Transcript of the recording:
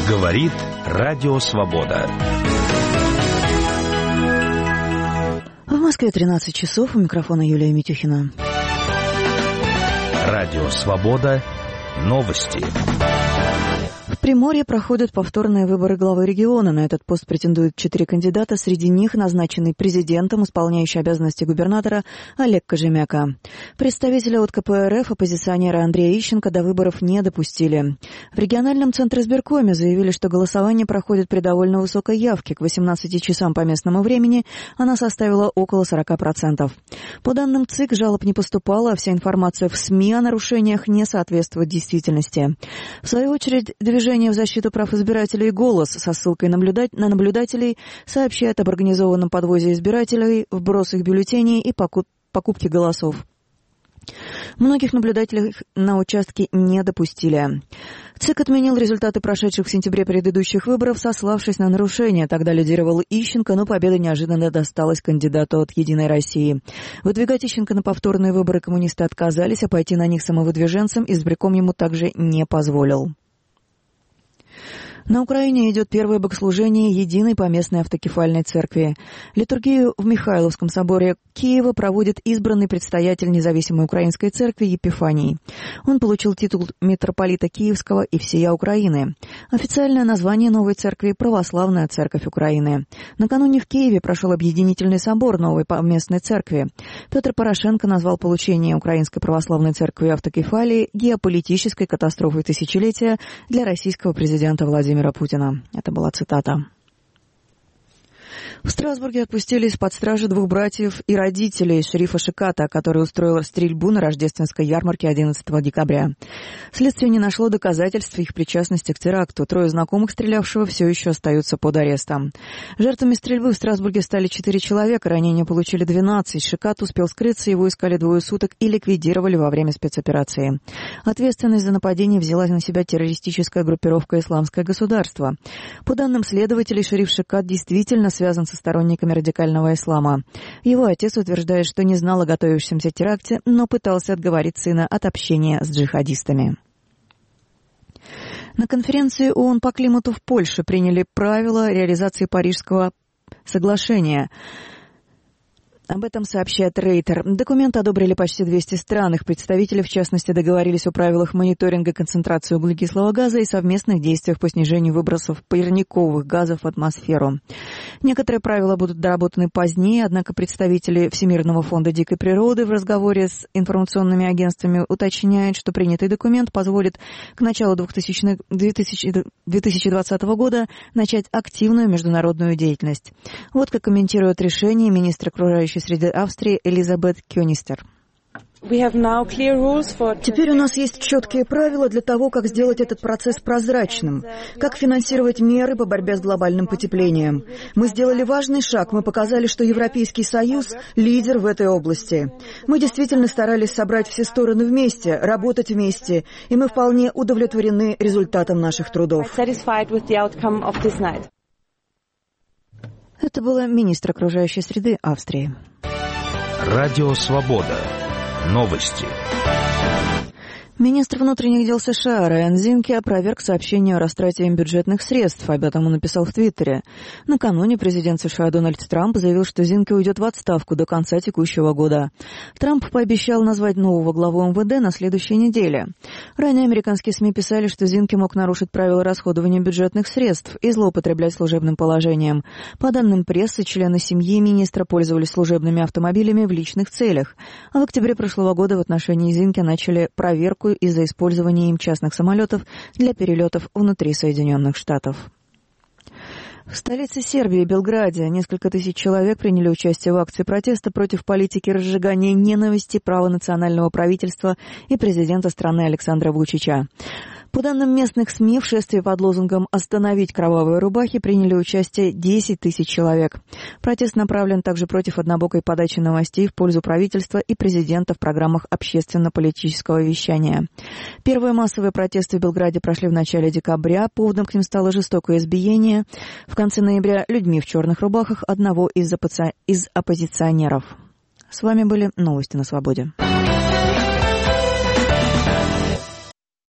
Говорит Радио Свобода. В Москве 13 часов. У микрофона Юлия Митюхина. Радио Свобода. Новости. В Приморье проходят повторные выборы главы региона. На этот пост претендуют 4 кандидата. Среди них назначенный президентом, исполняющий обязанности губернатора Олег Кожемяка. Представителя от КПРФ, оппозиционера Андрея Ищенко, до выборов не допустили. В региональном центре избиркоме заявили, что голосование проходит при довольно высокой явке. К 18 часам по местному времени она составила около 40%. По данным ЦИК, жалоб не поступало, а вся информация в СМИ о нарушениях не соответствует действительности. В свою очередь, движение в защиту прав избирателей «Голос» со ссылкой на наблюдателей сообщает об организованном подвозе избирателей, вброс их бюллетеней и покупке голосов. Многих наблюдателей на участке не допустили. ЦИК отменил результаты прошедших в сентябре предыдущих выборов, сославшись на нарушения. Тогда лидировал Ищенко, но победа неожиданно досталась кандидату от «Единой России». Выдвигать Ищенко на повторные выборы коммунисты отказались, а пойти на них самовыдвиженцем избирком ему также не позволил. На Украине идет первое богослужение Единой Поместной Автокефальной Церкви. Литургию в Михайловском соборе Киева проводит избранный предстоятель независимой Украинской Церкви Епифаний. Он получил титул митрополита Киевского и всея Украины. Официальное название новой церкви – Православная Церковь Украины. Накануне в Киеве прошел объединительный собор новой поместной церкви. Петр Порошенко назвал получение Украинской Православной Церкви Автокефалии геополитической катастрофой тысячелетия для российского президента Владимира Путина. Это была цитата. В Страсбурге отпустили из-под стражи 2 братьев и родителей шерифа Шиката, который устроил стрельбу на рождественской ярмарке 11 декабря. Следствие не нашло доказательств их причастности к теракту. 3 знакомых стрелявшего все еще остаются под арестом. Жертвами стрельбы в Страсбурге стали 4 человека, ранения получили 12. Шикат успел скрыться, его искали 2 суток и ликвидировали во время спецоперации. Ответственность за нападение взяла на себя террористическая группировка «Исламское государство». По данным следователей, шериф Шикат действительно связан со сторонниками радикального ислама. Его отец утверждает, что не знал о готовящемся теракте, но пытался отговорить сына от общения с джихадистами. На конференции ООН по климату в Польше приняли правила реализации Парижского соглашения. Об этом сообщает Рейтер. Документ одобрили почти 200 стран. Их представители, в частности, договорились о правилах мониторинга концентрации углекислого газа и совместных действиях по снижению выбросов парниковых газов в атмосферу. Некоторые правила будут доработаны позднее, однако представители Всемирного фонда дикой природы в разговоре с информационными агентствами уточняют, что принятый документ позволит к началу 2020 года начать активную международную деятельность. Вот как комментирует решение министр окружающей среды Австрии Элизабет Кёнистер. Теперь у нас есть четкие правила для того, как сделать этот процесс прозрачным, как финансировать меры по борьбе с глобальным потеплением. Мы сделали важный шаг, мы показали, что Европейский Союз – лидер в этой области. Мы действительно старались собрать все стороны вместе, работать вместе, и мы вполне удовлетворены результатом наших трудов. Это была министр окружающей среды Австрии. Радио Свобода. Новости. Министр внутренних дел США Райан Зинке опроверг сообщение о растрате им бюджетных средств. Об этом он написал в Твиттере. Накануне президент США Дональд Трамп заявил, что Зинке уйдет в отставку до конца текущего года. Трамп пообещал назвать нового главу МВД на следующей неделе. Ранее американские СМИ писали, что Зинке мог нарушить правила расходования бюджетных средств и злоупотреблять служебным положением. По данным прессы, члены семьи министра пользовались служебными автомобилями в личных целях. А в октябре прошлого года в отношении Зинке начали проверку из-за использования им частных самолетов для перелетов внутри Соединенных Штатов. В столице Сербии, Белграде, несколько тысяч человек приняли участие в акции протеста против политики разжигания ненависти, права национального правительства и президента страны Александра Вучича. По данным местных СМИ, в шествии под лозунгом «Остановить кровавые рубахи» приняли участие 10 тысяч человек. Протест направлен также против однобокой подачи новостей в пользу правительства и президента в программах общественно-политического вещания. Первые массовые протесты в Белграде прошли в начале декабря. Поводом к ним стало жестокое избиение в конце ноября людьми в черных рубахах одного из оппозиционеров. С вами были новости на Свободе.